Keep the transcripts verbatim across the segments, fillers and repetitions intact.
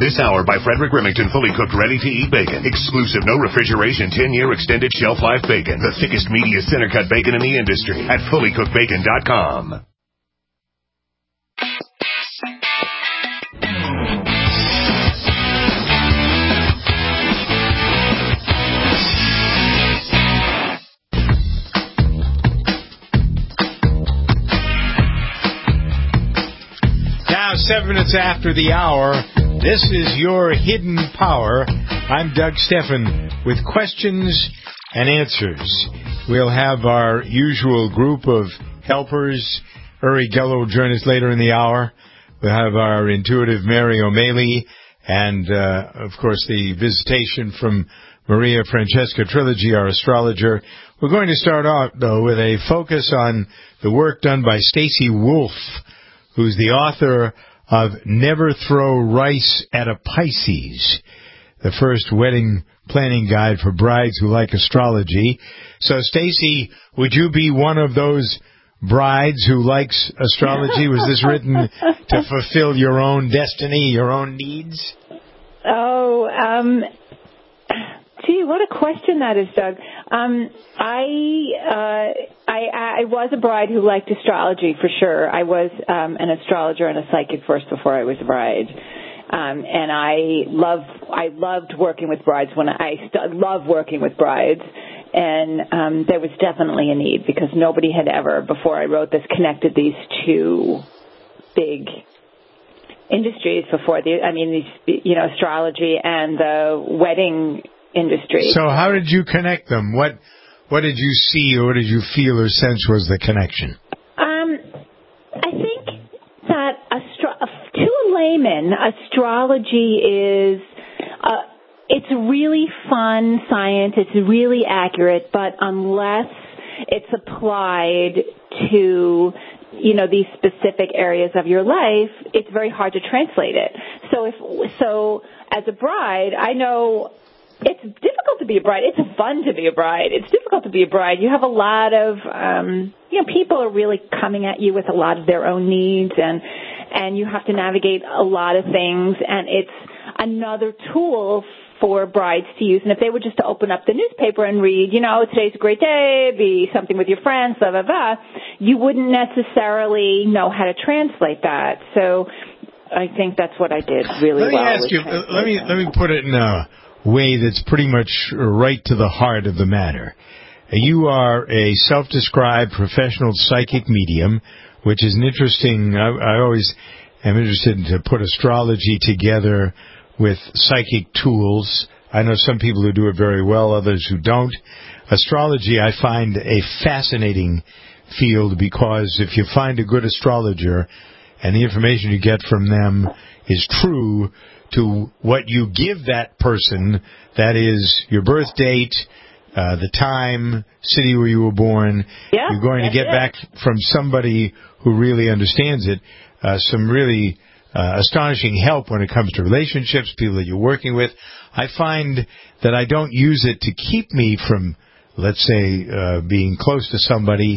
This hour by Frederick Remington, fully cooked, ready-to-eat bacon. Exclusive, no refrigeration, ten-year extended shelf life bacon. The thickest, meatiest, center-cut bacon in the industry at fully cooked bacon dot com. Now, seven minutes after the hour, this is your Hidden Power. I'm Doug Steffen with questions and answers. We'll have our usual group of helpers. Uri Geller will join us later in the hour. We'll have our intuitive Mary O'Malley and, uh, of course, the visitation from Maria Francesca Trilogy, our astrologer. We're going to start out, though, with a focus on the work done by Stacy Wolf, who's the author of Never Throw Rice at a Pisces, the first wedding planning guide for brides who like astrology. So, Stacy, would you be one of those brides who likes astrology? Was this written to fulfill your own destiny, your own needs? Oh, um, gee, what a question that is, Doug. Um, I, uh, I, I was a bride who liked astrology for sure. I was um, an astrologer and a psychic first before I was a bride. Um, and I love, I loved working with brides when I st- love working with brides. And um, there was definitely a need because nobody had ever, before I wrote this, connected these two big industries before. The, I mean, these, you know, astrology and the wedding industry. So how did you connect them? What what did you see or what did you feel or sense was the connection? Um, I think that astro- to a layman, astrology is uh, it's really fun science. It's really accurate, but unless it's applied to, you know, these specific areas of your life, it's very hard to translate it. So if so, as a bride, I know it's difficult to be a bride. It's fun to be a bride. It's difficult to be a bride. You have a lot of, um, you know, people are really coming at you with a lot of their own needs, and and you have to navigate a lot of things, and it's another tool for brides to use. And if they were just to open up the newspaper and read, you know, today's a great day, be something with your friends, blah, blah, blah, you wouldn't necessarily know how to translate that. So I think that's what I did really well. Let me ask you, let me, let me put it in a way that's pretty much right to the heart of the matter. You are a self-described professional psychic medium, which is an interesting, I, I always am interested in to put astrology together with psychic tools. I know some people who do it very well, others who don't. Astrology, I find a fascinating field because if you find a good astrologer and the information you get from them is true to what you give that person, that is your birth date, uh, the time, city where you were born, yeah, you're going to get it. back from somebody who really understands it, uh, some really uh, astonishing help when it comes to relationships, people that you're working with. I find that I don't use it to keep me from, let's say, uh, being close to somebody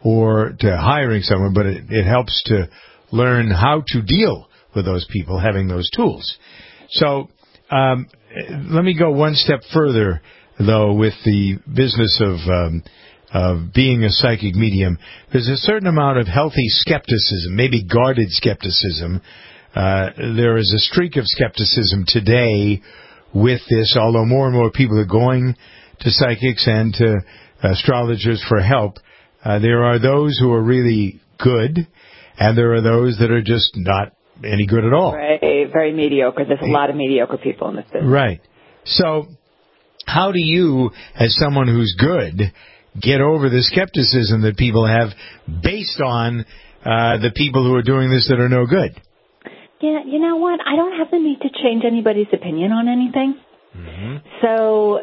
or to hiring someone, but it, it helps to learn how to deal with those people, having those tools. So um, let me go one step further, though, with the business of um, of being a psychic medium. There's a certain amount of healthy skepticism, maybe guarded skepticism. Uh, there is a streak of skepticism today with this, although more and more people are going to psychics and to astrologers for help. Uh, there are those who are really good, and there are those that are just not any good at all. Right, very mediocre. There's a lot of mediocre people in this business. Right. So how do you, as someone who's good, get over the skepticism that people have based on uh, the people who are doing this that are no good? Yeah, you know what? I don't have the need to change anybody's opinion on anything. Mm-hmm. So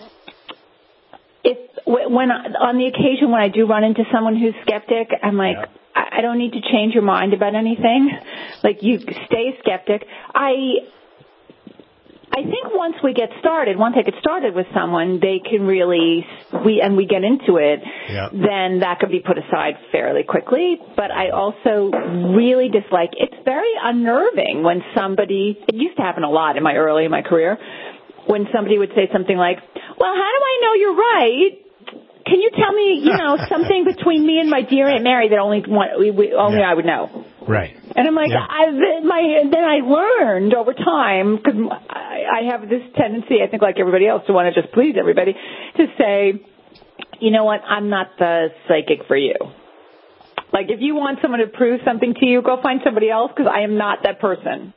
if when I, on the occasion when I do run into someone who's skeptic, I'm like, yeah. I don't need to change your mind about anything. Like, you stay a skeptic. I I think once we get started, once I get started with someone, they can really, we and we get into it, yeah. then that could be put aside fairly quickly. But I also really dislike, it's very unnerving when somebody, it used to happen a lot in my early in my career, when somebody would say something like, well, how do I know you're right? Can you tell me, you know, something between me and my dear Aunt Mary that only one, we, only yeah. I would know? Right. And I'm like, yeah. I, my, then I learned over time, because I, I have this tendency, I think like everybody else, to want to just please everybody, to say, you know what, I'm not the psychic for you. Like, if you want someone to prove something to you, go find somebody else, because I am not that person.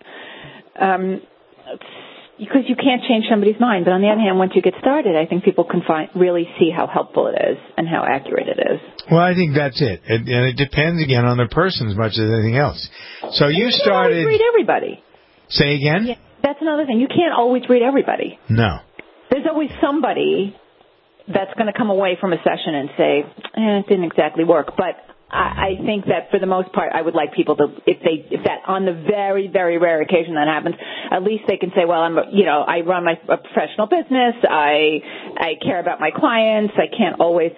Um, because you can't change somebody's mind. But on the other hand, once you get started, I think people can find, really see how helpful it is and how accurate it is. Well, I think that's it. it and it depends, again, on the person as much as anything else. So you, you started... You can't always read everybody. Say again? Yeah, that's another thing. You can't always read everybody. No. There's always somebody that's going to come away from a session and say, eh, it didn't exactly work. But I, I think that for the most part, I would like people to, if they, if that on the very, very rare occasion that happens, at least they can say, well, I'm, you know, I run my a professional business. I, I care about my clients. I can't always.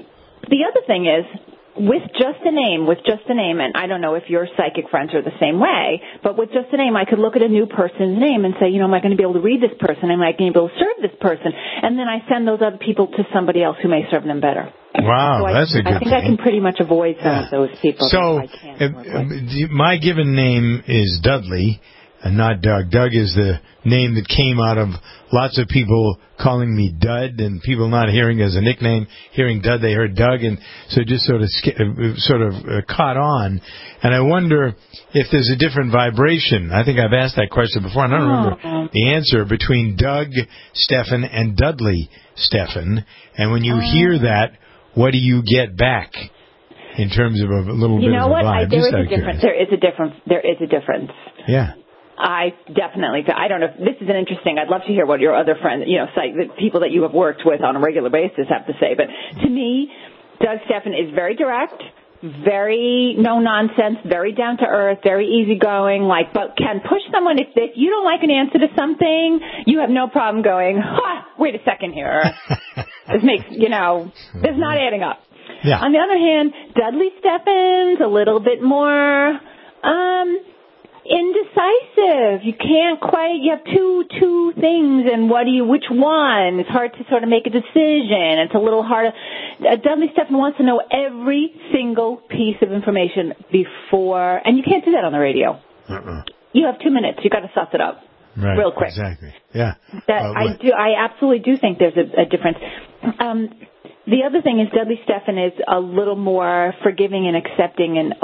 The other thing is, with just a name, with just a name, and I don't know if your psychic friends are the same way, but with just a name, I could look at a new person's name and say, you know, am I going to be able to read this person? Am I going to be able to serve this person? And then I send those other people to somebody else who may serve them better. Wow, so that's I, a good I think thing. I can pretty much avoid some yeah. of those people. So, I can't uh, my given name is Dudley, and not Doug. Doug is the name that came out of lots of people calling me Dud, and people not hearing as a nickname, hearing Dud, they heard Doug, and so it just sort of sort of uh, caught on. And I wonder if there's a different vibration. I think I've asked that question before, and I don't oh. remember the answer, between Doug Stephan and Dudley Stephan. And when you oh. hear that, what do you get back in terms of a little you bit know of a what? vibe? I, there Just is a difference. There is a difference. There is a difference. Yeah. I definitely, I don't know, this is an interesting, I'd love to hear what your other friends, you know, psych, the people that you have worked with on a regular basis have to say. But to me, Doug Stephan is very direct, very no nonsense, very down to earth, very easygoing, like, but can push someone if, if you don't like an answer to something, you have no problem going, ha, wait a second here. This makes, you know, this is not adding up. Yeah. On the other hand, Dudley Stephan's a little bit more, um, indecisive. You can't quite, you have two, two things, and what do you, which one? It's hard to sort of make a decision. It's a little hard. Uh, Dudley Stephan wants to know every single piece of information before, and you can't do that on the radio. Uh-uh. You have two minutes. You got to suss it up. Right. Real quick. Exactly. Yeah. That uh, I do, I absolutely do think there's a, a difference. Um, The other thing is Dudley Stephan is a little more forgiving and accepting, and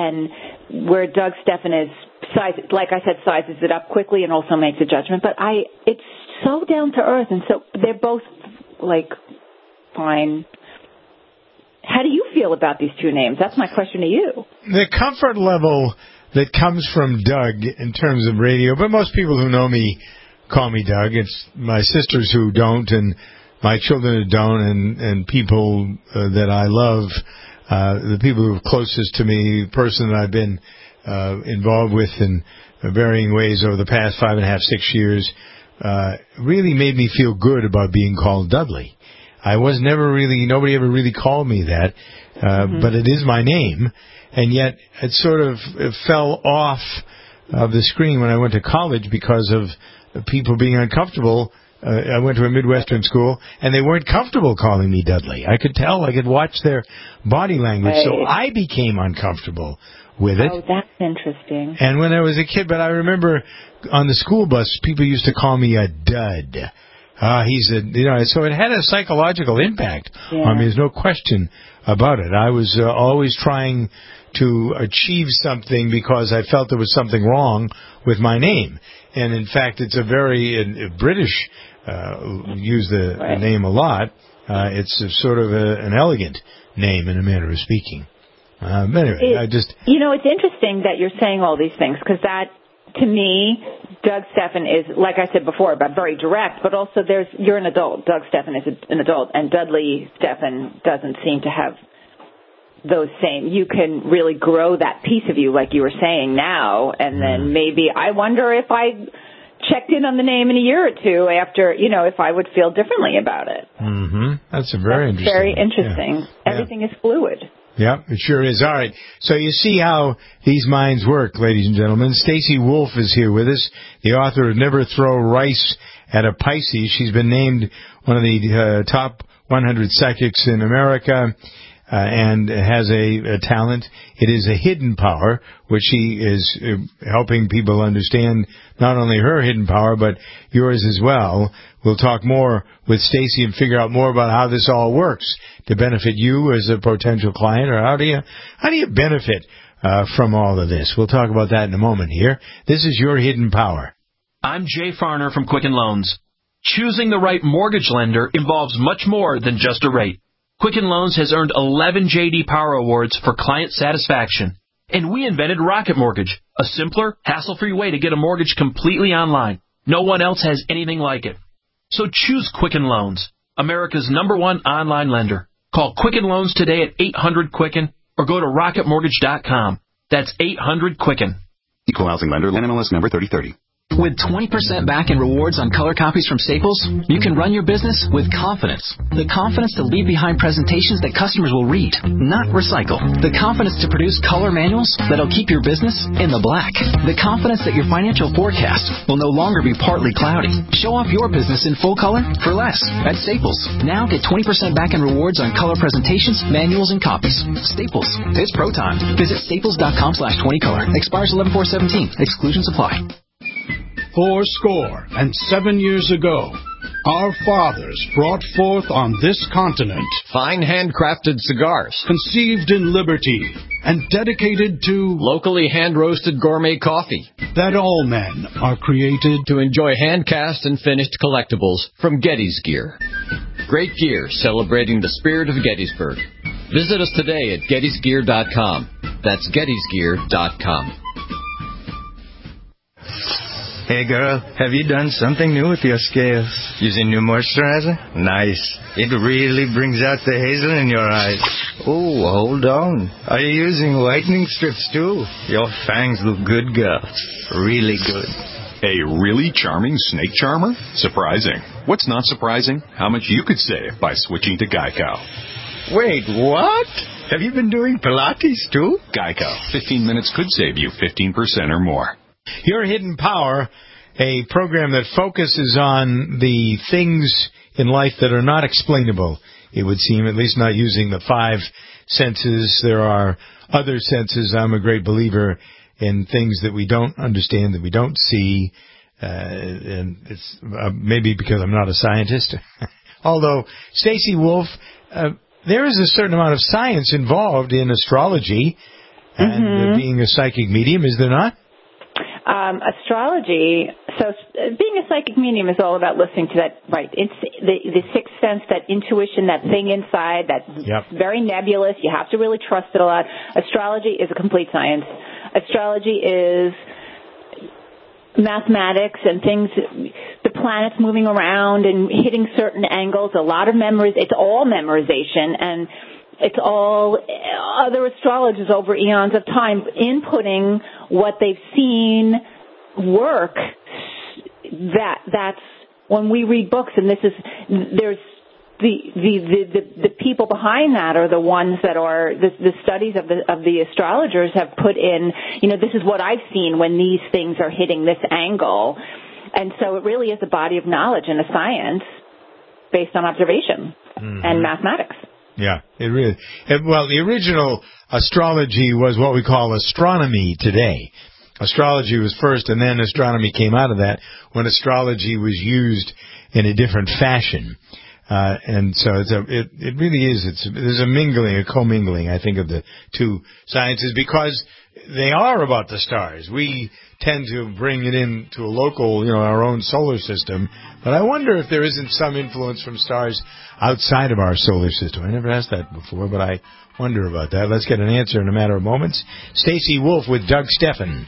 and where Doug Stephan is, size, like I said, sizes it up quickly and also makes a judgment. But I, it's so down to earth, and so they're both like fine. How do you feel about these two names? That's my question to you. The comfort level that comes from Doug in terms of radio, but most people who know me call me Doug. It's my sisters who don't, and my children don't, and, and people uh, that I love, uh, the people who are closest to me, the person that I've been uh, involved with in varying ways over the past five and a half, six years, uh, really made me feel good about being called Dudley. I was never really, nobody ever really called me that, uh, mm-hmm. but it is my name, and yet it sort of it fell off of the screen when I went to college because of people being uncomfortable. Uh, I went to a Midwestern school, and they weren't comfortable calling me Dudley. I could tell. I could watch their body language. Right. So I became uncomfortable with it. Oh, that's interesting. And when I was a kid, but I remember on the school bus, people used to call me a dud. Ah, uh, he's a, you know, so it had a psychological impact yeah. on me. There's no question about it. I was uh, always trying to achieve something because I felt there was something wrong with my name. And in fact, it's a very uh, British, uh, use the right. name a lot. Uh, it's a sort of a, an elegant name in a manner of speaking. Uh, but anyway, it, I just... You know, it's interesting that you're saying all these things, because that, to me, Doug Stephan is, like I said before, but very direct, but also there's, you're an adult. Doug Stephan is an adult, and Dudley Stephan doesn't seem to have those same, you can really grow that piece of you, like you were saying now, and then maybe, I wonder if I checked in on the name in a year or two after, you know, if I would feel differently about it. Mm-hmm. That's a very That's interesting. Very interesting. Yeah. Everything yeah. is fluid. Yeah, it sure is. All right. So you see how these minds work, ladies and gentlemen. Stacey Wolf is here with us, the author of Never Throw Rice at a Pisces. She's been named one of the uh, top one hundred psychics in America. Uh, and has a, a talent. It is a hidden power, which she is uh, helping people understand not only her hidden power, but yours as well. We'll talk more with Stacey and figure out more about how this all works to benefit you as a potential client, or how do you, how do you benefit uh, from all of this? We'll talk about that in a moment here. This is your hidden power. I'm Jay Farner from Quicken Loans. Choosing the right mortgage lender involves much more than just a rate. Quicken Loans has earned eleven J D Power Awards for client satisfaction. And we invented Rocket Mortgage, a simpler, hassle-free way to get a mortgage completely online. No one else has anything like it. So choose Quicken Loans, America's number one online lender. Call Quicken Loans today at eight hundred Quicken or go to rocket mortgage dot com. That's eight hundred Quicken. Equal housing lender, N M L S number thirty thirty. With twenty percent back in rewards on color copies from Staples, you can run your business with confidence. The confidence to leave behind presentations that customers will read, not recycle. The confidence to produce color manuals that'll keep your business in the black. The confidence that your financial forecast will no longer be partly cloudy. Show off your business in full color for less at Staples. Now get twenty percent back in rewards on color presentations, manuals, and copies. Staples. It's pro time. Visit staples dot com slash twenty color. Expires eleven four seventeen. Exclusions apply. Four score and seven years ago, our fathers brought forth on this continent fine handcrafted cigars, conceived in liberty and dedicated to locally hand-roasted gourmet coffee, that all men are created to enjoy hand-cast and finished collectibles from Getty's Gear. Great gear celebrating the spirit of Gettysburg. Visit us today at gettys gear dot com. That's gettys gear dot com. Hey girl, have you done something new with your scales? Using new moisturizer? Nice. It really brings out the hazel in your eyes. Oh, hold on. Are you using whitening strips too? Your fangs look good, girl. Really good. A really charming snake charmer? Surprising. What's not surprising? How much you could save by switching to Geico. Wait, what? Have you been doing Pilates too? Geico. fifteen minutes could save you fifteen percent or more. Your Hidden Power, a program that focuses on the things in life that are not explainable, it would seem, at least not using the five senses. There are other senses. I'm a great believer in things that we don't understand, that we don't see, uh, and it's uh, maybe because I'm not a scientist. Although, Stacey Wolf, uh, there is a certain amount of science involved in astrology and mm-hmm. uh, being a psychic medium, is there not? Um, astrology, so uh, being a psychic medium is all about listening to that, right, it's the, the sixth sense, that intuition, that thing inside, that's yep. very nebulous. You have to really trust it a lot. Astrology is a complete science. Astrology is mathematics and things, the planets moving around and hitting certain angles, a lot of memories. It's all memorization, and it's all other astrologers over eons of time inputting what they've seen work. That that's when we read books, and this is there's the the the, the, the people behind that are the ones that are the, the studies of the of the astrologers have put in. You know, this is what I've seen when these things are hitting this angle, and so it really is a body of knowledge and a science based on observation mm-hmm. and mathematics. Yeah, it really. It, well, the original astrology was what we call astronomy today. Astrology was first, and then astronomy came out of that when astrology was used in a different fashion. Uh, and so it's a, it, it really is. It's there's a mingling, a commingling, I think, of the two sciences because they are about the stars. We tend to bring it into a local, you know, our own solar system. But I wonder if there isn't some influence from stars outside of our solar system. I never asked that before, but I wonder about that. Let's get an answer in a matter of moments. Stacey Wolf with Doug Steffen.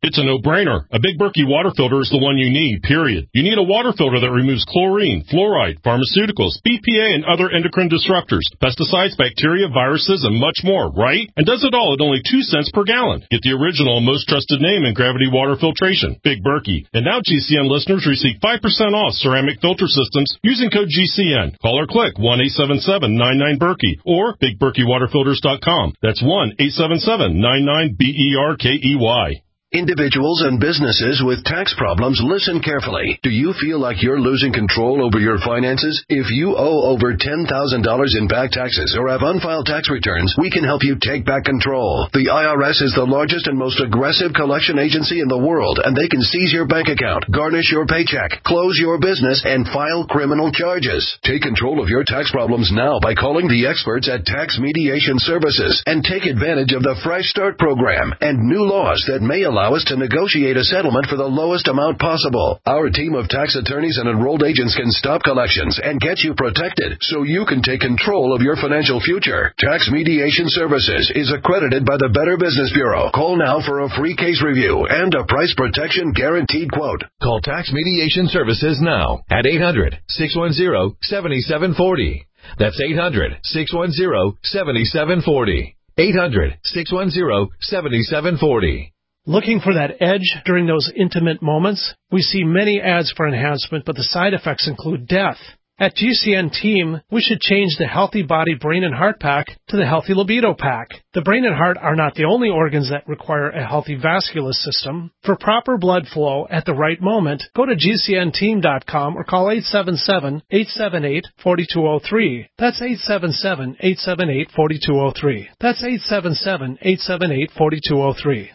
It's a no-brainer. A Big Berkey water filter is the one you need, period. You need a water filter that removes chlorine, fluoride, pharmaceuticals, B P A, and other endocrine disruptors, pesticides, bacteria, viruses, and much more, right? And does it all at only two cents per gallon. Get the original, most trusted name in gravity water filtration, Big Berkey. And now G C N listeners receive five percent off ceramic filter systems using code G C N. Call or click one eight seven seven nine nine Berkey or big berkey water filters dot com. That's one eight seven seven nine nine B E R K E Y. Individuals and businesses with tax problems, listen carefully. Do you feel like you're losing control over your finances? If you owe over ten thousand dollars in back taxes or have unfiled tax returns, we can help you take back control. The I R S is the largest and most aggressive collection agency in the world, and they can seize your bank account, garnish your paycheck, close your business, and file criminal charges. Take control of your tax problems now by calling the experts at Tax Mediation Services and take advantage of the Fresh Start program and new laws that may allow Allow us to negotiate a settlement for the lowest amount possible. Our team of tax attorneys and enrolled agents can stop collections and get you protected so you can take control of your financial future. Tax Mediation Services is accredited by the Better Business Bureau. Call now for a free case review and a price protection guaranteed quote. Call Tax Mediation Services now at eight hundred, six one zero, seven seven four zero. That's eight hundred, six one zero, seven seven four zero. eight hundred, six one zero, seven seven four zero. Looking for that edge during those intimate moments? We see many ads for enhancement, but the side effects include death. At G C N Team, we should change the Healthy Body Brain and Heart Pack to the Healthy Libido Pack. The brain and heart are not the only organs that require a healthy vascular system. For proper blood flow at the right moment, go to G C N team dot com or call eight seven seven, eight seven eight, four two zero three. That's eight seven seven, eight seven eight, four two zero three. That's eight seven seven, eight seven eight, four two zero three.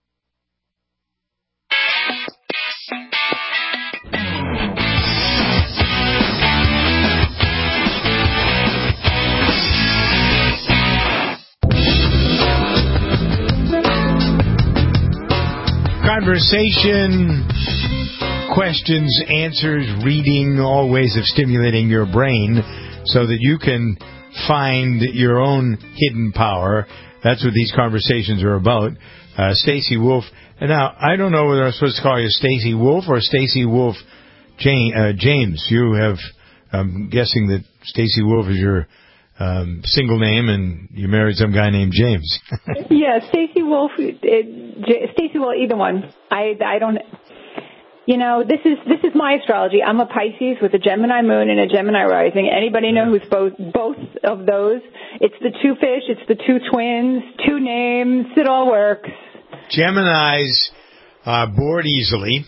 Conversation, questions, answers, reading, all ways of stimulating your brain so that you can find your own hidden power. That's what these conversations are about. Uh, Stacy Wolf. And now, I don't know whether I'm supposed to call you Stacy Wolf or Stacy Wolf Jane, uh, James. You have, I'm guessing that Stacy Wolf is your um, single name, and you married some guy named James. Yeah, Stacy Wolf, uh, J- Stacy Wolf, either one. I, I don't, you know, this is this is my astrology. I'm a Pisces with a Gemini moon and a Gemini rising. Anybody know who's both both of those? It's the two fish, it's the two twins, two names, it all works. Geminis are bored easily.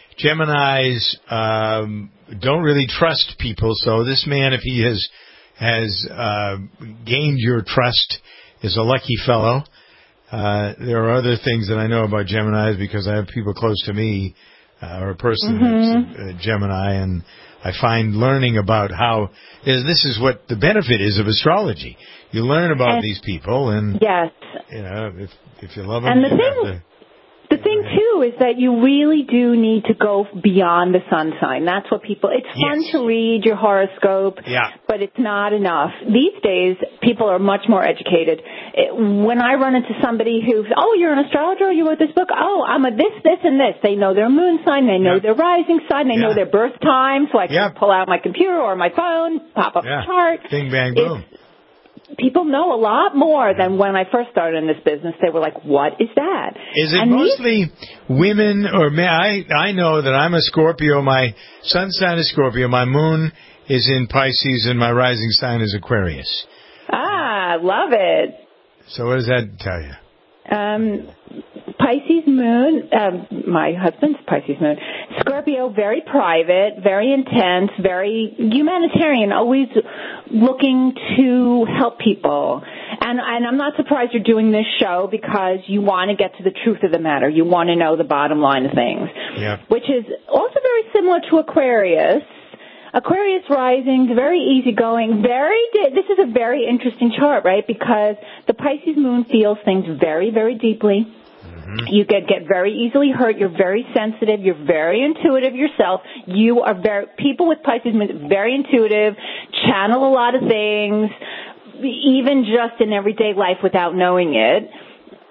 Geminis um, don't really trust people, so this man, if he has has uh, gained your trust, is a lucky fellow. Uh, there are other things that I know about Geminis because I have people close to me, uh, or a person mm-hmm. that's a Gemini, and I find learning about how is this is what the benefit is of astrology. You learn about and, these people, and yes, you know, if if you love them, and the you thing, have to. The thing, too, is that you really do need to go beyond the sun sign. That's what people, it's fun yes. to read your horoscope, yeah. but it's not enough. These days, people are much more educated. It, when I run into somebody who's, oh, you're an astrologer, you wrote this book, oh, I'm a this, this, and this. They know their moon sign, they know yeah. their rising sign, they yeah. know their birth time, so I can yeah. pull out my computer or my phone, pop up yeah. the chart. Bing, bang, boom. It's, people know a lot more than when I first started in this business. They were like, what is that? Is it and mostly these... women or men? I, I know that I'm a Scorpio. My sun sign is Scorpio. My moon is in Pisces, and my rising sign is Aquarius. Ah, love it. So what does that tell you? Um, Pisces moon, um, my husband's Pisces moon. Scorpio, very private, very intense, very humanitarian, always looking to help people. And, and I'm not surprised you're doing this show because you want to get to the truth of the matter. You want to know the bottom line of things. Yeah. Which is also very similar to Aquarius. Aquarius rising, very easygoing, very, this is a very interesting chart, right? Because the Pisces moon feels things very, very deeply. Mm-hmm. You get, get very easily hurt. You're very sensitive. You're very intuitive yourself. You are very, people with Pisces moon, very intuitive, channel a lot of things, even just in everyday life without knowing it.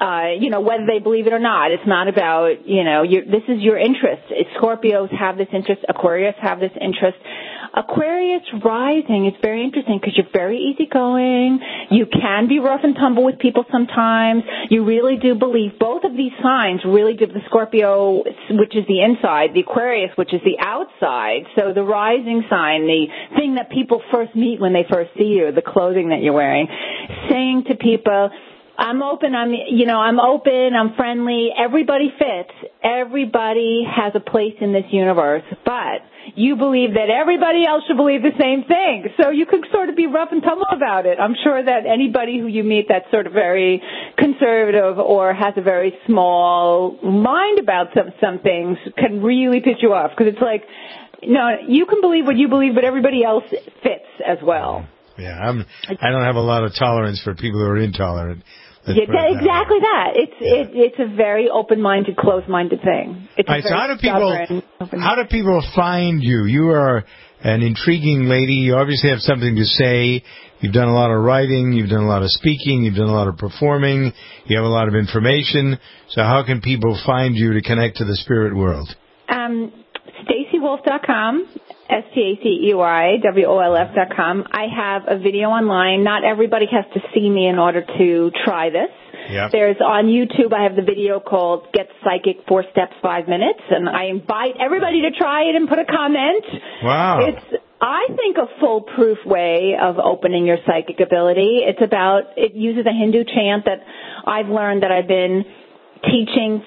Uh, you know, whether they believe it or not. It's not about, you know, your, this is your interest. Scorpios have this interest. Aquarius have this interest. Aquarius rising is very interesting because you're very easygoing. You can be rough and tumble with people sometimes. You really do believe both of these signs really do, the Scorpio, which is the inside, the Aquarius, which is the outside. So the rising sign, the thing that people first meet when they first see you, the clothing that you're wearing, saying to people, I'm open, I'm, you know, I'm open, I'm friendly, everybody fits, everybody has a place in this universe, but you believe that everybody else should believe the same thing, so you could sort of be rough and tumble about it. I'm sure that anybody who you meet that's sort of very conservative or has a very small mind about some, some things can really piss you off, because it's like, no, you can believe what you believe, but everybody else fits as well. Yeah, I'm, I don't have a lot of tolerance for people who are intolerant. Yeah, that, exactly that. It's yeah. it, it's a very open-minded, closed-minded thing. It's right, so how do people how do people find you? You are an intriguing lady. You obviously have something to say. You've done a lot of writing. You've done a lot of speaking. You've done a lot of performing. You have a lot of information. So how can people find you to connect to the spirit world? Um, Stacey Wolf dot com. S T A C E Y W O L F dot com. I have a video online. Not everybody has to see me in order to try this. Yep. There's on YouTube, I have the video called Get Psychic Four Steps, Five Minutes, and I invite everybody to try it and put a comment. Wow. It's, I think, a foolproof way of opening your psychic ability. It's about, it uses a Hindu chant that I've learned that I've been teaching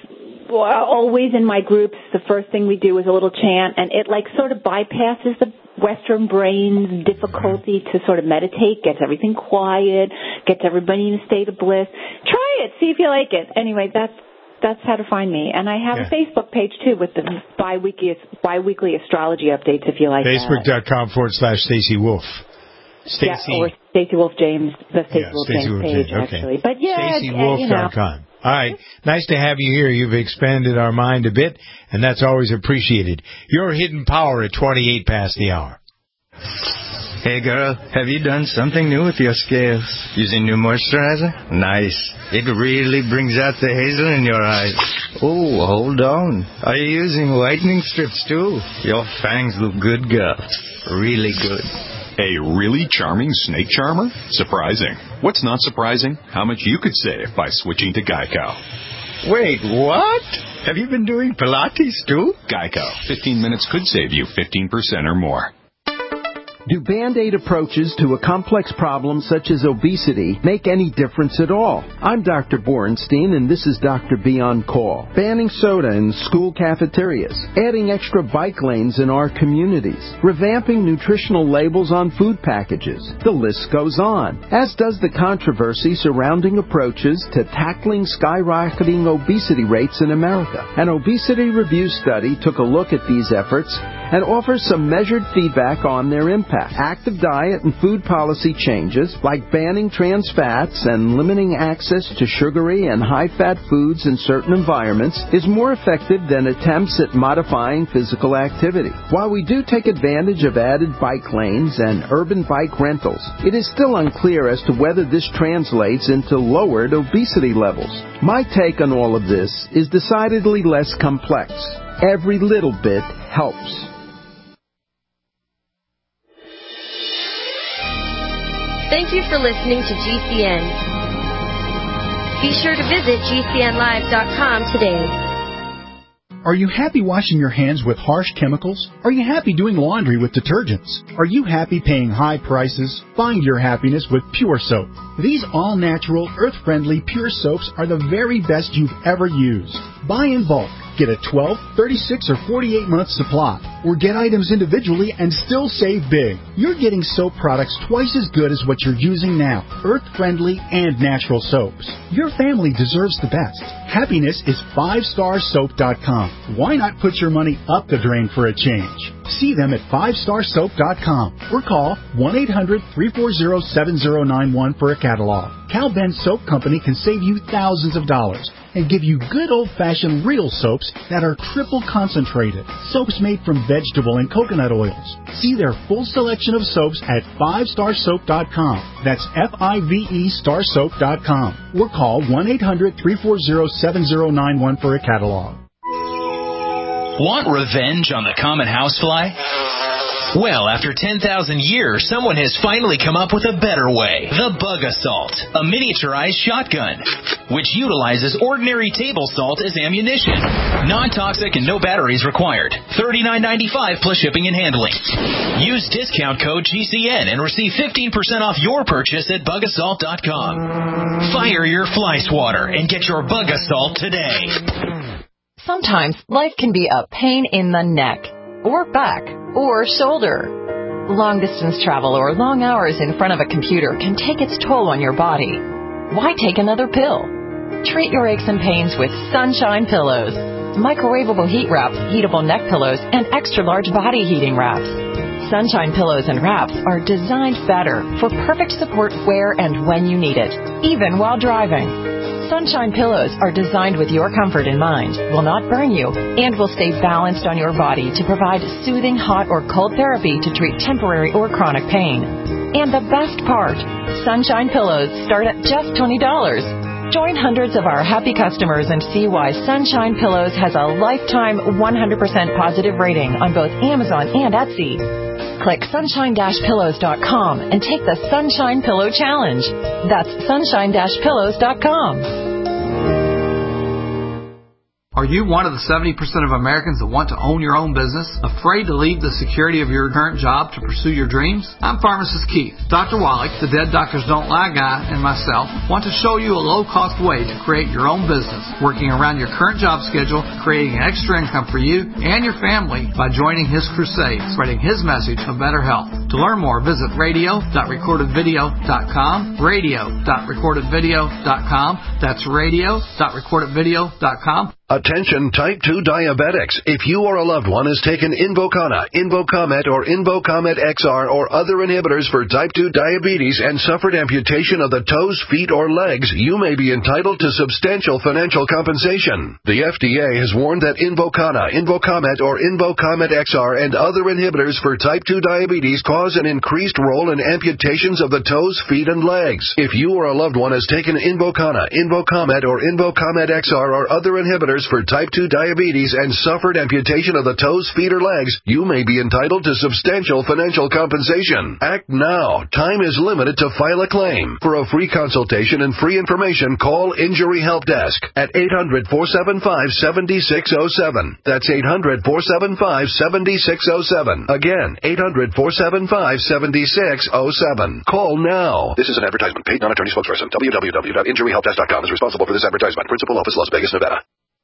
always in my groups. The first thing we do is a little chant, and it like sort of bypasses the Western brain's difficulty to sort of meditate, gets everything quiet, gets everybody in a state of bliss. Try it, see if you like it. Anyway, that's that's how to find me. And I have yeah. a Facebook page too with the bi-weekly, bi-weekly astrology updates if you like Facebook.com forward slash Stacey Wolf. Stacey. Yeah, or Stacey Wolf James, the Stacey yeah, Wolf James page, James. Okay. actually. But yeah, Stacey Wolf dot com. You know. All right. Nice to have you here. You've expanded our mind a bit, and that's always appreciated. Your hidden power at twenty-eight past the hour. Hey, girl, have you done something new with your scales? Using new moisturizer? Nice. It really brings out the hazel in your eyes. Oh, hold on. Are you using whitening strips, too? Your fangs look good, girl. Really good. A really charming snake charmer? Surprising. What's not surprising? How much you could save by switching to Geico. Wait, what? Have you been doing Pilates too? Geico. fifteen minutes could save you fifteen percent or more. Do Band-Aid approaches to a complex problem such as obesity make any difference at all? I'm Doctor Borenstein, and this is Doctor B on Call. Banning soda in school cafeterias, adding extra bike lanes in our communities, revamping nutritional labels on food packages. The list goes on, as does the controversy surrounding approaches to tackling skyrocketing obesity rates in America. An obesity review study took a look at these efforts and offers some measured feedback on their impact. Active diet and food policy changes, like banning trans fats and limiting access to sugary and high-fat foods in certain environments, is more effective than attempts at modifying physical activity. While we do take advantage of added bike lanes and urban bike rentals, it is still unclear as to whether this translates into lowered obesity levels. My take on all of this is decidedly less complex. Every little bit helps. Thank you for listening to G C N. Be sure to visit G C N live dot com today. Are you happy washing your hands with harsh chemicals? Are you happy doing laundry with detergents? Are you happy paying high prices? Find your happiness with Pure Soap. These all-natural, earth-friendly Pure Soaps are the very best you've ever used. Buy in bulk. Get a twelve, thirty-six, or forty-eight month supply. Or get items individually and still save big. You're getting soap products twice as good as what you're using now. Earth-friendly and natural soaps. Your family deserves the best. Happiness is five star soap dot com. Why not put your money up the drain for a change? See them at five star soap dot com or call one eight hundred, three four zero, seven zero nine one for a catalog. Cal Ben Soap Company can save you thousands of dollars. and give you good old-fashioned real soaps that are triple concentrated. Soaps made from vegetable and coconut oils. See their full selection of soaps at five star soap dot com. That's F I V E star soap dot com. Or call one eight hundred, three four zero, seven zero nine one for a catalog. Want revenge on the common housefly? Well, after ten thousand years, someone has finally come up with a better way. The Bug Assault, a miniaturized shotgun, which utilizes ordinary table salt as ammunition. Non-toxic and no batteries required. thirty-nine ninety-five plus shipping and handling. Use discount code G C N and receive fifteen percent off your purchase at bug assault dot com. Fire your fly swatter and get your Bug Assault today. Sometimes life can be a pain in the neck, or back, or shoulder. Long-distance travel or long hours in front of a computer can take its toll on your body. Why take another pill? Treat your aches and pains with Sunshine Pillows. Microwavable heat wraps, heatable neck pillows, and extra-large body heating wraps. Sunshine Pillows and wraps are designed better for perfect support where and when you need it, even while driving. Sunshine Pillows are designed with your comfort in mind, will not burn you, and will stay balanced on your body to provide soothing hot or cold therapy to treat temporary or chronic pain. And the best part, Sunshine Pillows start at just twenty dollars. Join hundreds of our happy customers and see why Sunshine Pillows has a lifetime one hundred percent positive rating on both Amazon and Etsy. Click sunshine dash pillows dot com and take the Sunshine Pillow Challenge. That's sunshine dash pillows dot com. Are you one of the seventy percent of Americans that want to own your own business? Afraid to leave the security of your current job to pursue your dreams? I'm Pharmacist Keith. Doctor Wallach, the Dead Doctors Don't Lie guy, and myself want to show you a low-cost way to create your own business, working around your current job schedule, creating an extra income for you and your family by joining his crusade, spreading his message of better health. To learn more, visit radio dot recorded video dot com, radio dot recorded video dot com. That's radio dot recorded video dot com. Attention type two diabetics. If you or a loved one has taken Invokana, Invocomet, or Invocomet X R or other inhibitors for type two diabetes and suffered amputation of the toes, feet, or legs, you may be entitled to substantial financial compensation. The F D A has warned that Invokana, Invocomet, or Invocomet X R and other inhibitors for type two diabetes cause an increased role in amputations of the toes, feet, and legs. If you or a loved one has taken Invokana, Invocomet, or Invocomet X R or other inhibitors for type two diabetes and suffered amputation of the toes, feet, or legs, you may be entitled to substantial financial compensation. Act now. Time is limited to file a claim. For a free consultation and free information, call Injury Help Desk at eight hundred, four seven five, seven six zero seven. That's eight hundred, four seven five, seven six zero seven. Again, eight hundred, four seven five, seven six zero seven. Call now. This is an advertisement. Paid non-attorney spokesperson. w w w dot injury help desk dot com is responsible for this advertisement. Principal office, Las Vegas, Nevada.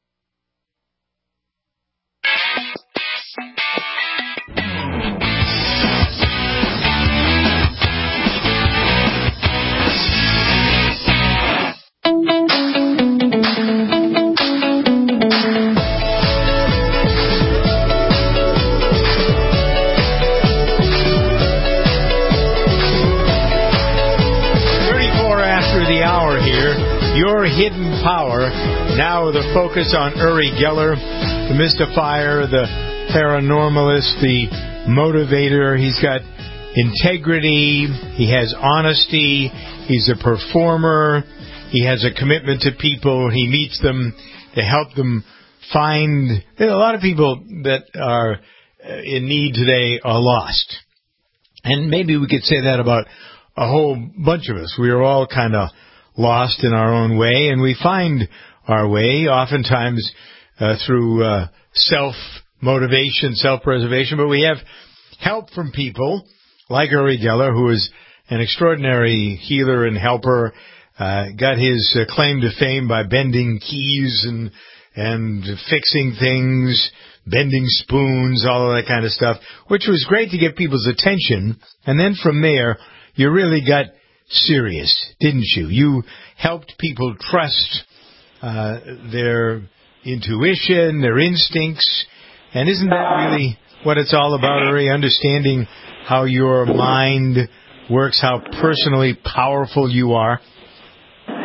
Your Hidden Power, now with a focus on Uri Geller, the mystifier, the paranormalist, the motivator. He's got integrity, he has honesty, he's a performer, he has a commitment to people, he meets them to help them find... There are a lot of people that are in need today are lost. And maybe we could say that about a whole bunch of us. We are all kind of lost in our own way, and we find our way oftentimes uh, through uh, self-motivation, self-preservation, but we have help from people like Uri Geller, who is an extraordinary healer and helper, uh, got his uh, claim to fame by bending keys and and fixing things, bending spoons, all of that kind of stuff, which was great to get people's attention. And then from there, you really got serious, didn't you? You helped people trust uh, their intuition, their instincts, and isn't that really what it's all about, Uri? Understanding how your mind works, how personally powerful you are?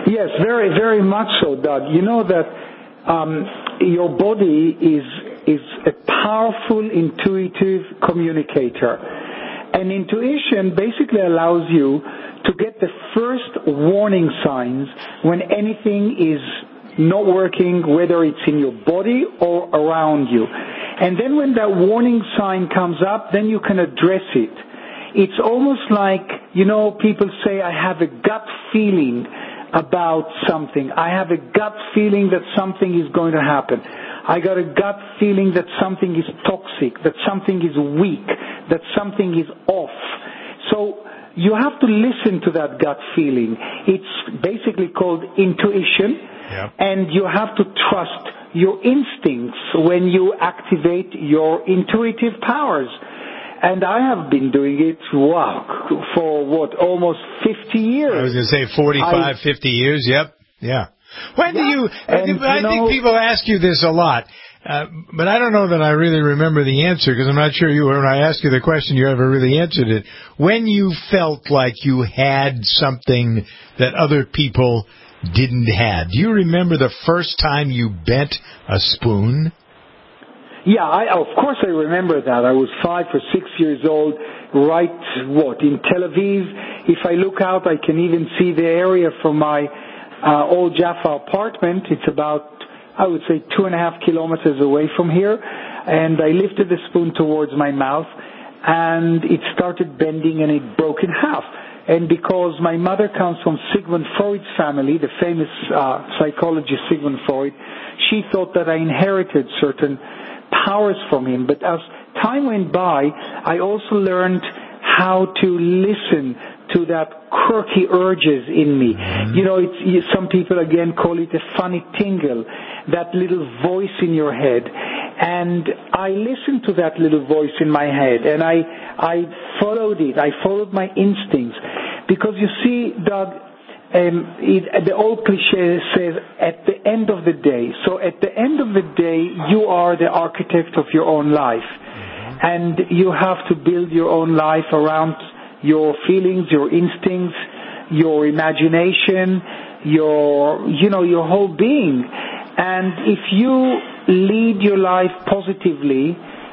Yes, very, very much so, Doug. You know that um, your body is is a powerful, intuitive communicator. And intuition basically allows you to get the first warning signs when anything is not working, whether it's in your body or around you. And then when that warning sign comes up, then you can address it. It's almost like, you know, people say, I have a gut feeling about something. I have a gut feeling that something is going to happen. I got a gut feeling that something is toxic, that something is weak, that something is off. So you have to listen to that gut feeling. It's basically called intuition, yeah. And you have to trust your instincts when you activate your intuitive powers. And I have been doing it, wow, for what, almost fifty years. I was going to say forty-five, I, fifty years, yep, yeah. When yeah, do you, and, I you think know, people ask you this a lot, uh, but I don't know that I really remember the answer, because I'm not sure you, when I asked you the question, you ever really answered it. When you felt like you had something that other people didn't have, do you remember the first time you bent a spoon? Yeah, I, of course I remember that. I was five or six years old, right, what, in Tel Aviv. If I look out, I can even see the area from my uh, old Jaffa apartment. It's about, I would say, two and a half kilometers away from here. And I lifted the spoon towards my mouth, and it started bending, and it broke in half. And because my mother comes from Sigmund Freud's family, the famous uh, psychologist Sigmund Freud, she thought that I inherited certain powers from him. But as time went by, I also learned how to listen to that quirky urges in me. Mm-hmm. You know, it's, some people again call it a funny tingle, that little voice in your head. And I listened to that little voice in my head, and I I followed it. I followed my instincts. Because you see, Doug, Um, it, the old cliche says, at the end of the day. So at the end of the day, you are the architect of your own life. Mm-hmm. And you have to build your own life around your feelings, your instincts, your imagination, your, you know, your whole being. And if you lead your life positively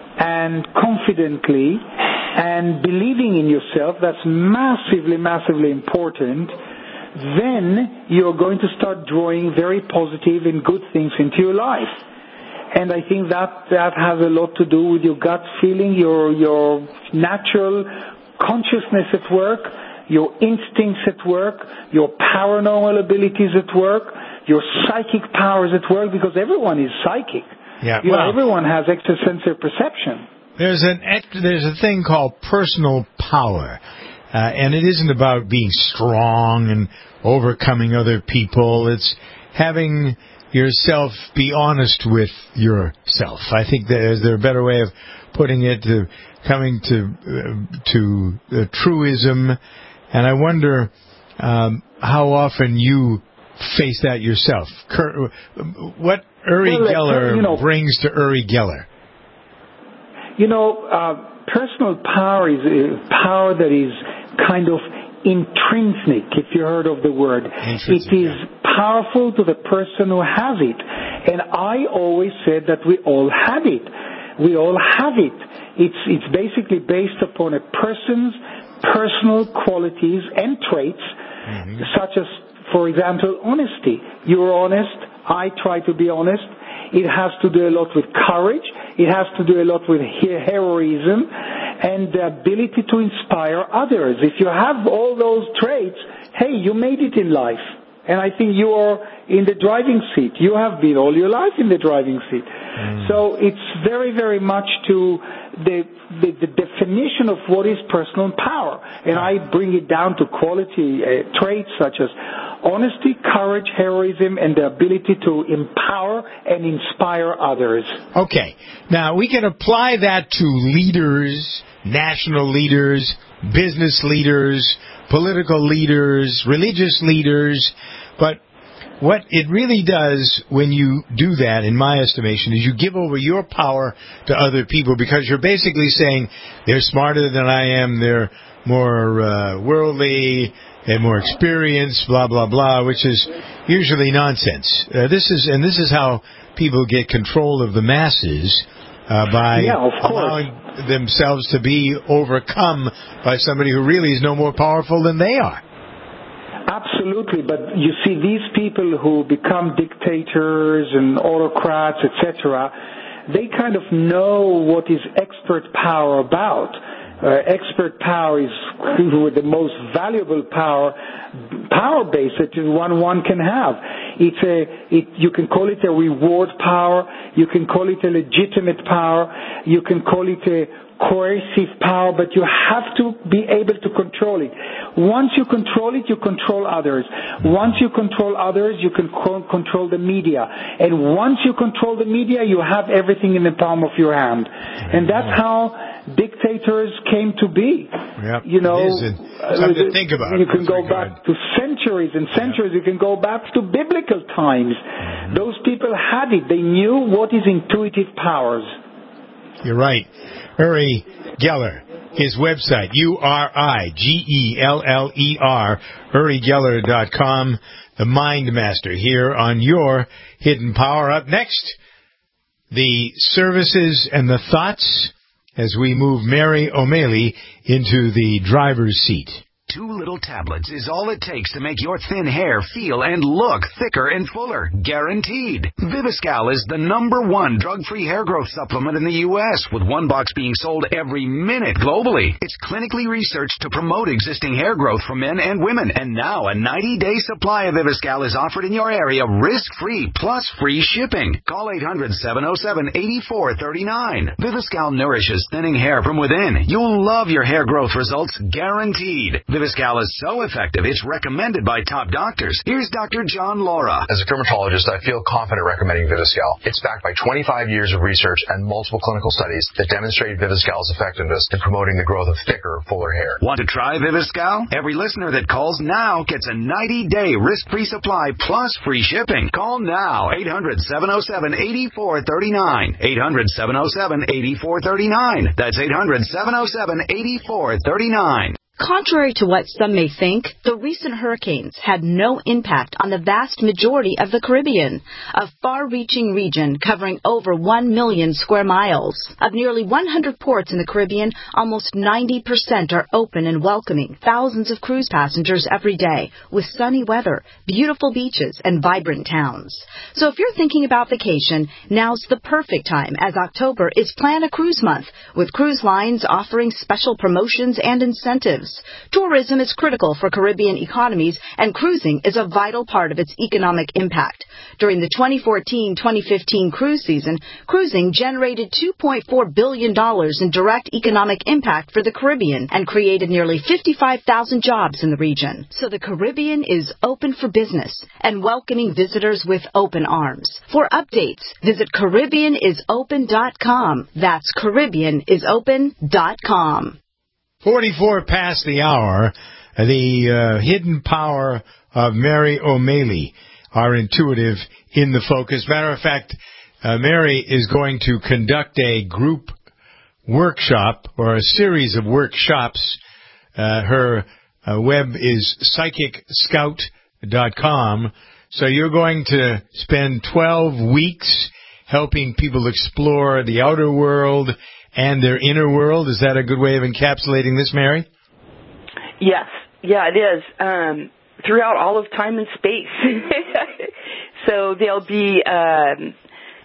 and confidently and believing in yourself, that's massively, massively important. Then you're going to start drawing very positive and good things into your life. And I think that that has a lot to do with your gut feeling, your your natural consciousness at work, your instincts at work, your paranormal abilities at work, your psychic powers at work, because everyone is psychic. Yeah, you well, know, everyone has extrasensory perception. There's an there's a thing called personal power. Uh, and it isn't about being strong and overcoming other people. It's having yourself be honest with yourself. I think there's there a better way of putting it, to coming to uh, to uh, truism. And I wonder um, how often you face that yourself. Kurt, what Uri well, Geller you know, brings to Uri Geller? You know, uh, personal power is a power that is kind of intrinsic, if you heard of the word. It is powerful to the person who has it. And I always said that we all have it. We all have it. It's, it's basically based upon a person's personal qualities and traits, mm-hmm. such as, for example, honesty. You're honest. I try to be honest. It has to do a lot with courage. It has to do a lot with heroism and the ability to inspire others. If you have all those traits, hey, you made it in life. And I think you are in the driving seat. You have been all your life in the driving seat. Mm. So it's very, very much to the, the, the definition of what is personal power. And I bring it down to quality uh, traits such as honesty, courage, heroism, and the ability to empower and inspire others. Okay. Now, we can apply that to leaders, national leaders, business leaders, political leaders, religious leaders, but what it really does when you do that, in my estimation, is you give over your power to other people, because you're basically saying they're smarter than I am, they're more uh, worldly, and more experience, blah, blah, blah, which is usually nonsense. Uh, this is, and this is how people get control of the masses, uh, by yeah, of allowing themselves to be overcome by somebody who really is no more powerful than they are. Absolutely, but you see, these people who become dictators and autocrats, et cetera, they kind of know what is expert power about. Uh, expert power is the most valuable power, power base that one one can have. It's a, it, you can call it a reward power, you can call it a legitimate power, you can call it a coercive power, but you have to be able to control it. Once you control it, you control others. Once you control others, you can co- control the media. And once you control the media, you have everything in the palm of your hand. And that's how dictators came to be. Yep. You know, it is something to think about. You can go back to centuries and centuries. You can go back to biblical times. Mm-hmm. Those people had it. They knew what is intuitive powers. You're right. Uri Geller, his website, U R I G E L L E R, uri geller dot com, the Mind Master here on your Hidden Power. Up next, the services and the thoughts as we move Mary O'Malley into the driver's seat. Two little tablets is all it takes to make your thin hair feel and look thicker and fuller. Guaranteed. Viviscal is the number one drug-free hair growth supplement in the U S, with one box being sold every minute globally. It's clinically researched to promote existing hair growth for men and women. And now a ninety-day supply of Viviscal is offered in your area risk-free plus free shipping. Call eight hundred, seven oh seven, eight four three nine. Viviscal nourishes thinning hair from within. You'll love your hair growth results, guaranteed. Viviscal is so effective, it's recommended by top doctors. Here's Doctor John Laura. As a dermatologist, I feel confident recommending Viviscal. It's backed by twenty-five years of research and multiple clinical studies that demonstrate Viviscal's effectiveness in promoting the growth of thicker, fuller hair. Want to try Viviscal? Every listener that calls now gets a ninety-day risk-free supply plus free shipping. Call now. eight hundred, seven oh seven, eight four three nine. eight hundred, seven oh seven, eight four three nine. That's eight hundred, seven oh seven, eight four three nine. Contrary to what some may think, the recent hurricanes had no impact on the vast majority of the Caribbean, a far-reaching region covering over one million square miles. Of nearly one hundred ports in the Caribbean, almost ninety percent are open and welcoming thousands of cruise passengers every day, with sunny weather, beautiful beaches, and vibrant towns. So if you're thinking about vacation, now's the perfect time, as October is Plan a Cruise Month, with cruise lines offering special promotions and incentives. Tourism is critical for Caribbean economies, and cruising is a vital part of its economic impact. During the twenty fourteen twenty fifteen cruise season, cruising generated two point four billion dollars in direct economic impact for the Caribbean and created nearly fifty-five thousand jobs in the region. So the Caribbean is open for business and welcoming visitors with open arms. For updates, visit Caribbean is open dot com. That's Caribbean is open dot com. forty-four past the hour, the uh, hidden power of Mary O'Malley, our intuitive in the focus. Matter of fact, uh, Mary is going to conduct a group workshop or a series of workshops. Uh, her uh, web is psychic scout dot com. So you're going to spend twelve weeks helping people explore the outer world and their inner world. Is that a good way of encapsulating this, Mary? Yes. Yeah, it is. Um, throughout all of time and space. So there'll be um,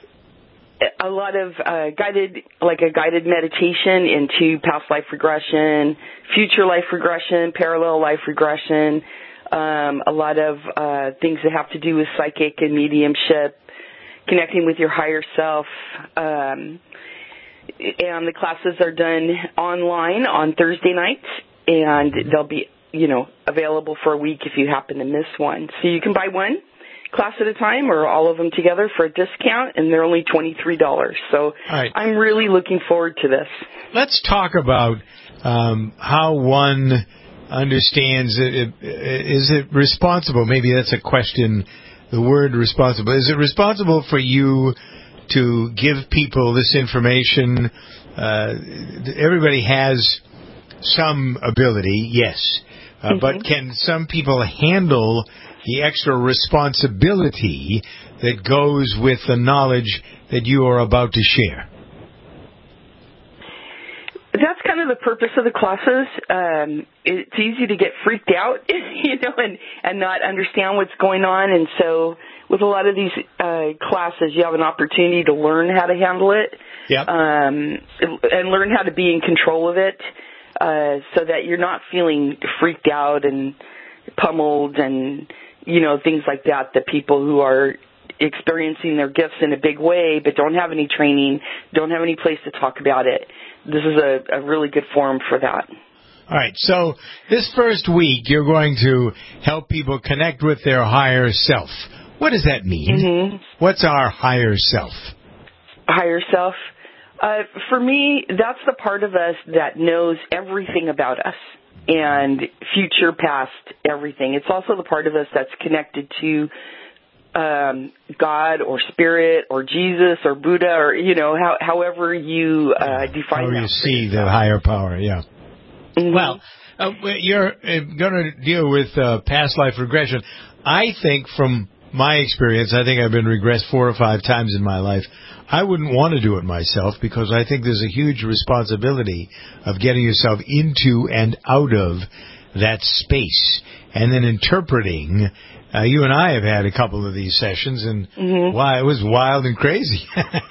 a lot of uh, guided, like a guided meditation into past life regression, future life regression, parallel life regression, um, a lot of uh, things that have to do with psychic and mediumship, connecting with your higher self. Um, and the classes are done online on Thursday nights, and they'll be, you know, available for a week if you happen to miss one. So you can buy one class at a time or all of them together for a discount, and they're only twenty-three dollars. So right. I'm really looking forward to this. Let's talk about um, how one understands it. Is it responsible? Maybe that's a question, the word responsible. Is it responsible for you to give people this information? Uh, everybody has some ability, yes, Uh, mm-hmm. But can some people handle the extra responsibility that goes with the knowledge that you are about to share? That's kind of the purpose of the classes. Um, it's easy to get freaked out, you know, and, and not understand what's going on. And so with a lot of these uh, classes, you have an opportunity to learn how to handle it, yep. um, and learn how to be in control of it, uh, so that you're not feeling freaked out and pummeled and, you know, things like that, that people who are experiencing their gifts in a big way but don't have any training, don't have any place to talk about it. This is a, a really good forum for that. All right. So this first week, you're going to help people connect with their higher self. What does that mean? Mm-hmm. What's our higher self? Higher self? Uh, for me, that's the part of us that knows everything about us and future, past, everything. It's also the part of us that's connected to um, God or Spirit or Jesus or Buddha or, you know, how, however you uh, define How that. you see the higher power, yeah. Mm-hmm. Well, uh, you're uh, going to deal with uh, past life regression. I think from my experience, I think I've been regressed four or five times in my life. I wouldn't want to do it myself because I think there's a huge responsibility of getting yourself into and out of that space and then interpreting. Uh, you and I have had a couple of these sessions, and mm-hmm. wow, it was wild and crazy.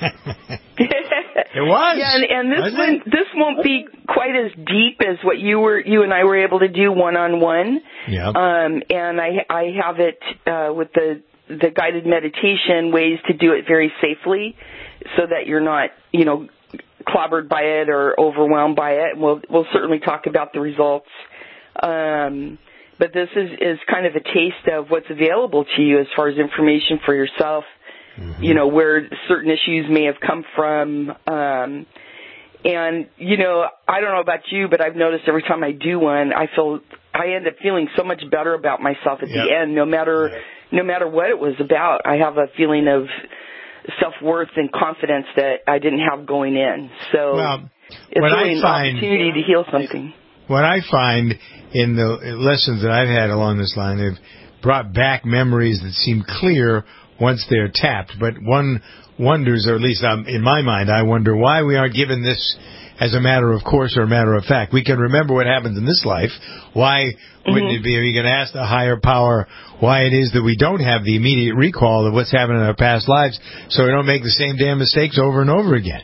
It was. Yeah, and, and this Wasn't one, it? this won't be quite as deep as what you were, you and I were able to do one on one. Yeah. Um, and I, I have it uh, with the the guided meditation ways to do it very safely, so that you're not, you know, clobbered by it or overwhelmed by it. And we'll we'll certainly talk about the results. Um, but this is is kind of a taste of what's available to you as far as information for yourself. Mm-hmm. You know, where certain issues may have come from. Um, and, you know, I don't know about you, but I've noticed every time I do one, I feel, I end up feeling so much better about myself at yep. the end, no matter, yep. no matter what it was about. I have a feeling of self-worth and confidence that I didn't have going in. So well, it's really I an find, opportunity to heal something. What I find in the lessons that I've had along this line, they've brought back memories that seem clear once they're tapped, but one wonders, or at least um, in my mind, I wonder why we aren't given this as a matter of course or a matter of fact. We can remember what happens in this life. Why mm-hmm. wouldn't it be, we can ask the higher power why it is that we don't have the immediate recall of what's happened in our past lives so we don't make the same damn mistakes over and over again?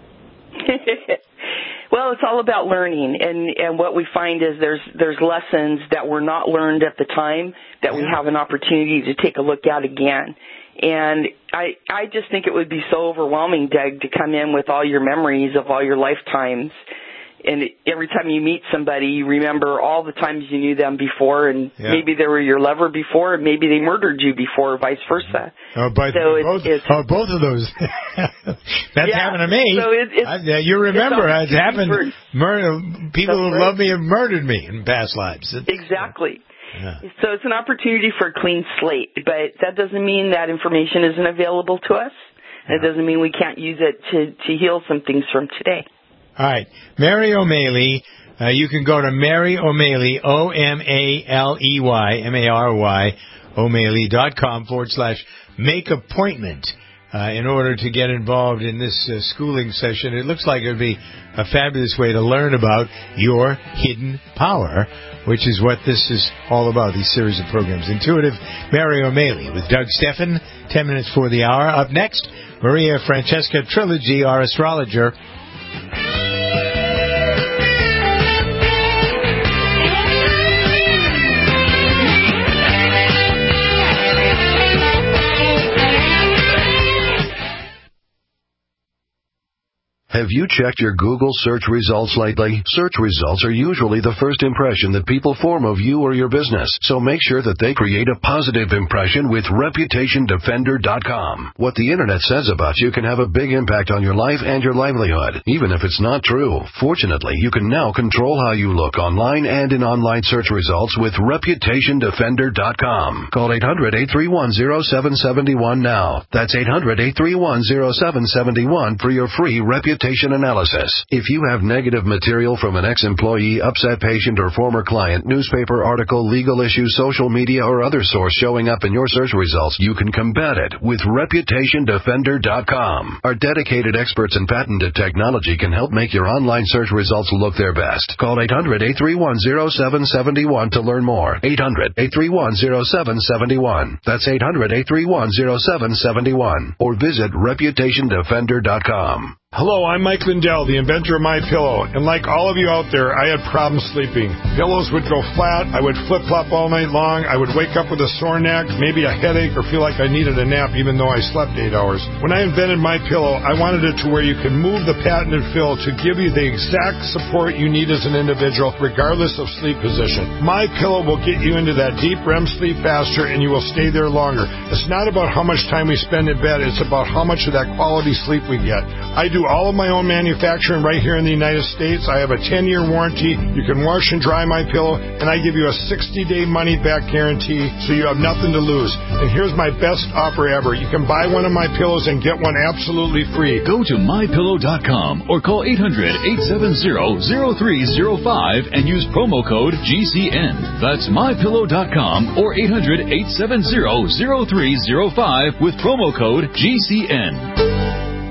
Well, it's all about learning, and, and what we find is there's there's lessons that were not learned at the time that we have an opportunity to take a look at again. And I I just think it would be so overwhelming, Doug, to come in with all your memories of all your lifetimes. And every time you meet somebody, you remember all the times you knew them before, and yeah. maybe they were your lover before, and maybe they murdered you before, or vice versa. Oh, but so both, it's, oh, both of those. That's yeah, happened to me. So it, it's, I, you remember it's, it's happened. Murder, people who right. love me have murdered me in past lives. It's, exactly. Yeah. So it's an opportunity for a clean slate, but that doesn't mean that information isn't available to us. Yeah. It doesn't mean we can't use it to, to heal some things from today. All right. Mary O'Malley, uh, you can go to Mary O'Malley, O M A L E Y, M A R Y, O'Malley dot com forward slash make appointment uh, in order to get involved in this uh, schooling session. It looks like it would be a fabulous way to learn about your hidden power, which is what this is all about, these series of programs. Intuitive Mary O'Malley with Doug Steffen, ten minutes for the hour. Up next, Maria Francesca Trilogy, our astrologer. Have you checked your Google search results lately? Search results are usually the first impression that people form of you or your business, so make sure that they create a positive impression with Reputation Defender dot com. What the Internet says about you can have a big impact on your life and your livelihood, even if it's not true. Fortunately, you can now control how you look online and in online search results with Reputation Defender dot com. Call eight hundred, eight three one, zero seven seven one now. That's eight hundred, eight three one, zero seven seven one for your free Reputation information analysis. If you have negative material from an ex-employee, upset patient, or former client, newspaper article, legal issue, social media, or other source showing up in your search results, you can combat it with Reputation Defender dot com. Our dedicated experts in patented technology can help make your online search results look their best. Call eight hundred, eight three one, zero seven seven one to learn more. eight hundred, eight three one, zero seven seven one. That's eight hundred, eight three one, zero seven seven one. Or visit Reputation Defender dot com. Hello, I'm Mike Lindell, the inventor of MyPillow, and like all of you out there, I had problems sleeping. Pillows would go flat, I would flip-flop all night long, I would wake up with a sore neck, maybe a headache, or feel like I needed a nap even though I slept eight hours. When I invented MyPillow, I wanted it to where you could move the patented fill to give you the exact support you need as an individual, regardless of sleep position. MyPillow will get you into that deep R E M sleep faster, and you will stay there longer. It's not about how much time we spend in bed, it's about how much of that quality sleep we get. I do all of my own manufacturing right here in the United States. I have a ten-year warranty. You can wash and dry my pillow, and I give you a sixty-day money-back guarantee, so you have nothing to lose. And here's my best offer ever. You can buy one of my pillows and get one absolutely free. Go to my pillow dot com or call eight hundred, eight seven zero, zero three zero five and use promo code G C N. That's my pillow dot com or eight hundred, eight seven zero, zero three zero five with promo code G C N.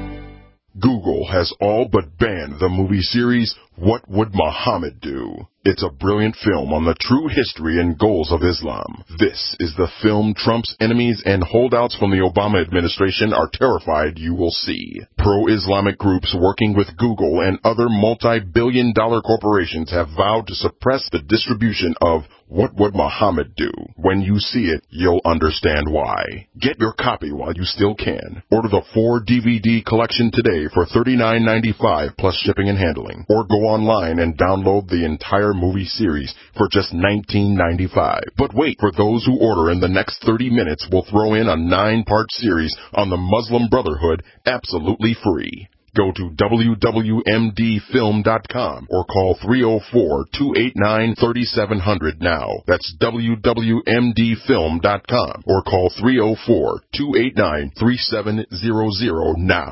Google has all but banned the movie series What Would Muhammad Do? It's a brilliant film on the true history and goals of Islam. This is the film Trump's enemies and holdouts from the Obama administration are terrified you will see. Pro-Islamic groups working with Google and other multi-billion dollar corporations have vowed to suppress the distribution of What Would Muhammad Do? When you see it, you'll understand why. Get your copy while you still can. Order the four D V D collection today for thirty-nine ninety-five plus shipping and handling. Or go online and download the entire movie series for just nineteen ninety-five. But wait, for those who order in the next thirty minutes, we'll throw in a nine-part series on the Muslim Brotherhood absolutely free. Go to W W M D film dot com or call three oh four, two eight nine, three seven zero zero now. That's W W M D film dot com or call three oh four, two eight nine, three seven zero zero now.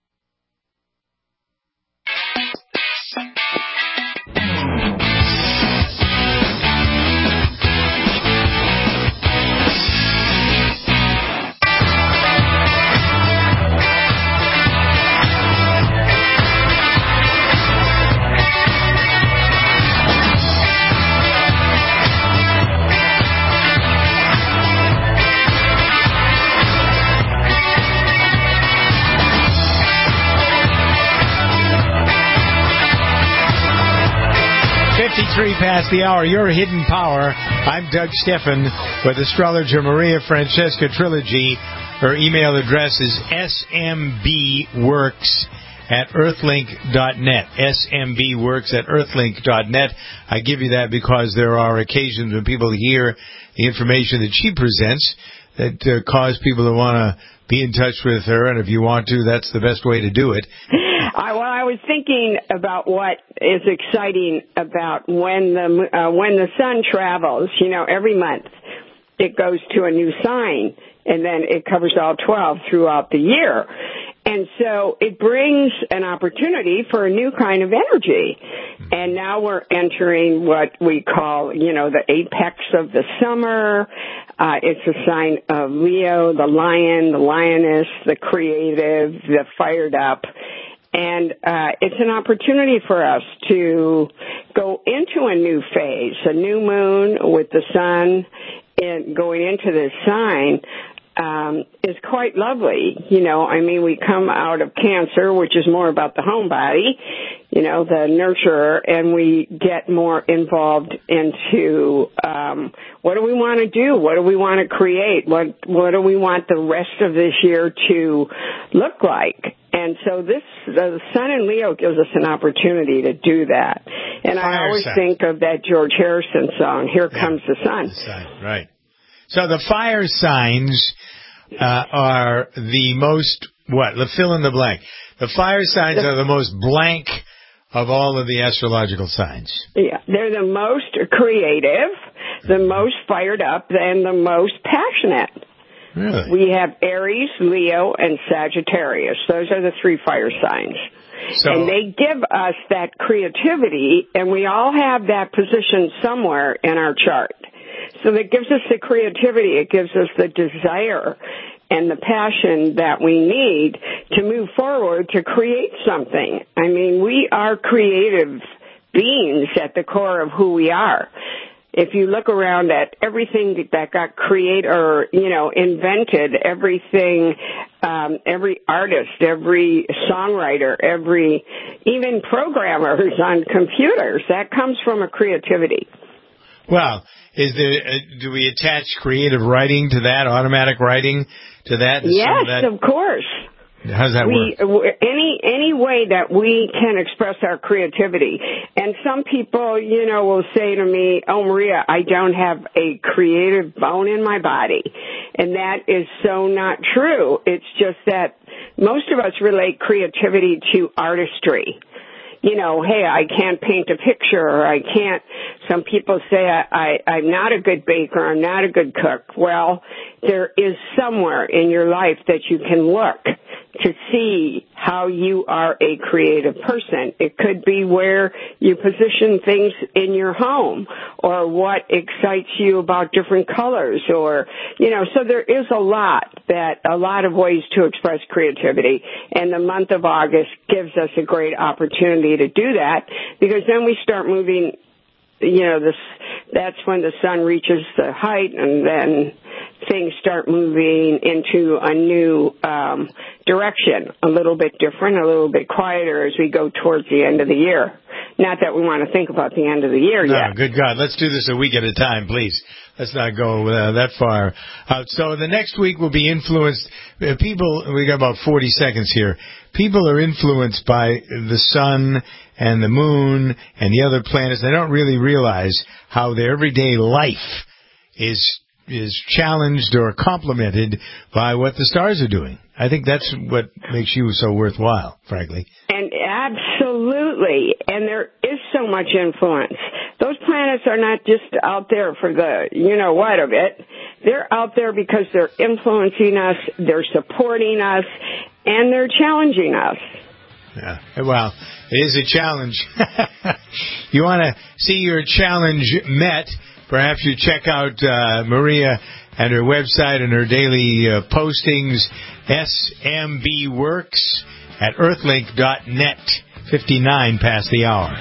fifty-three past the hour. Your Hidden Power. I'm Doug Steffen with astrologer Maria Francesca Trilogy. Her email address is s m b works at earthlink dot net. s m b works at earthlink dot net. I give you that because there are occasions when people hear the information that she presents that uh, cause people to want to be in touch with her, and if you want to, that's the best way to do it. I, well, I was thinking about what is exciting about when the uh, when the sun travels. You know, every month it goes to a new sign, and then it covers all twelve throughout the year. And so it brings an opportunity for a new kind of energy. And now we're entering what we call, you know, the apex of the summer. Uh, it's a sign of Leo, the lion, the lioness, the creative, the fired up. And uh, it's an opportunity for us to go into a new phase, a new moon with the sun and going into this sign. Um, is quite lovely. You know, I mean, we come out of Cancer, which is more about the homebody, you know, the nurturer, and we get more involved into um, what do we want to do? What do we want to create? What what do we want the rest of this year to look like? And so this, the sun in Leo gives us an opportunity to do that. And Fire I always sign. think of that George Harrison song, Here yeah. Comes the Sun. the sun. Right. So the fire signs uh, are the most, what? Fill in the blank. The fire signs the, are the most blank of all of the astrological signs. Yeah, they're the most creative, the most fired up, and the most passionate. Really? We have Aries, Leo, and Sagittarius. Those are the three fire signs. So, and they give us that creativity, and we all have that position somewhere in our chart. So that gives us the creativity. It gives us the desire and the passion that we need to move forward to create something. I mean, we are creative beings at the core of who we are. If you look around at everything that got created or, you know, invented, everything, um, every artist, every songwriter, every, even programmers on computers, that comes from a creativity. Well, is there, uh, do we attach creative writing to that, automatic writing to that? Yes, that, of course. How does that we, work? Any any way that we can express our creativity. And some people, you know, will say to me, oh, Maria, I don't have a creative bone in my body. And that is so not true. It's just that most of us relate creativity to artistry. You know, hey, I can't paint a picture, or I can't, some people say I, I, I'm not a good baker, I'm not a good cook. Well, there is somewhere in your life that you can look to see how you are a creative person. It could be where you position things in your home, or what excites you about different colors, or, you know, so there is a lot that, a lot of ways to express creativity, and the month of August gives us a great opportunity to do that, because then we start moving, you know, this, that's when the sun reaches the height, and then things start moving into a new um, direction, a little bit different, a little bit quieter as we go towards the end of the year. Not that we want to think about the end of the year no, yet. Good God. Let's do this a week at a time, please. Let's not go uh, that far out. So the next week will be influenced. Uh, people, we got about forty seconds here. People are influenced by the sun and the moon and the other planets. They don't really realize how their everyday life is is challenged or complemented by what the stars are doing. I think that's what makes you so worthwhile, frankly. And absolutely. And there is so much influence. Those planets are not just out there for the, you know what of it. They're out there because they're influencing us, they're supporting us, and they're challenging us. Yeah. Well, it is a challenge. You want to see your challenge met, perhaps you check out uh, Maria and her website and her daily uh, postings, S M B Works at earthlink dot net, fifty-nine past the hour.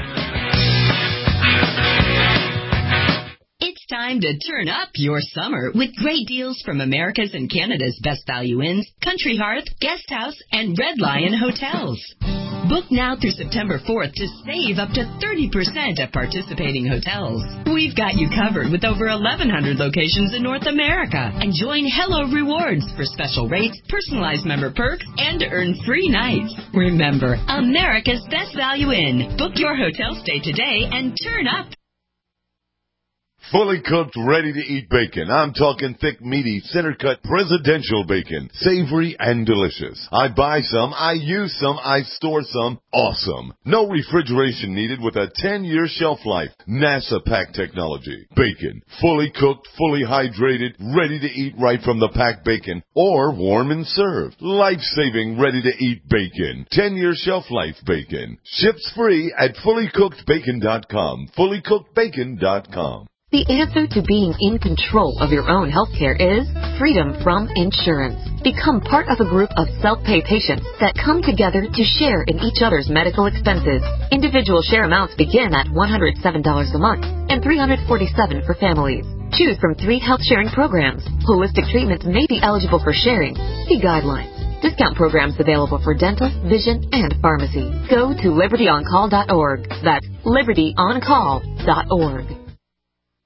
It's time to turn up your summer with great deals from America's and Canada's Best Value Inns, Country Hearth, Guest House, and Red Lion Hotels. Book now through September fourth to save up to thirty percent at participating hotels. We've got you covered with over eleven hundred locations in North America. And join Hello Rewards for special rates, personalized member perks, and earn free nights. Remember, America's Best Value Inn. Book your hotel stay today and turn up. Fully cooked, ready-to-eat bacon. I'm talking thick, meaty, center-cut presidential bacon. Savory and delicious. I buy some, I use some, I store some. Awesome. No refrigeration needed with a ten-year shelf life. NASA pack technology. Bacon. Fully cooked, fully hydrated, ready to eat right from the packed bacon. Or warm and served. Life-saving, ready-to-eat bacon. ten-year shelf life bacon. Ships free at fully cooked bacon dot com. fully cooked bacon dot com. The answer to being in control of your own healthcare is freedom from insurance. Become part of a group of self-pay patients that come together to share in each other's medical expenses. Individual share amounts begin at one hundred seven dollars a month and three hundred forty-seven dollars for families. Choose from three health sharing programs. Holistic treatments may be eligible for sharing. See guidelines. Discount programs available for dental, vision, and pharmacy. Go to liberty on call dot org. That's liberty on call dot org.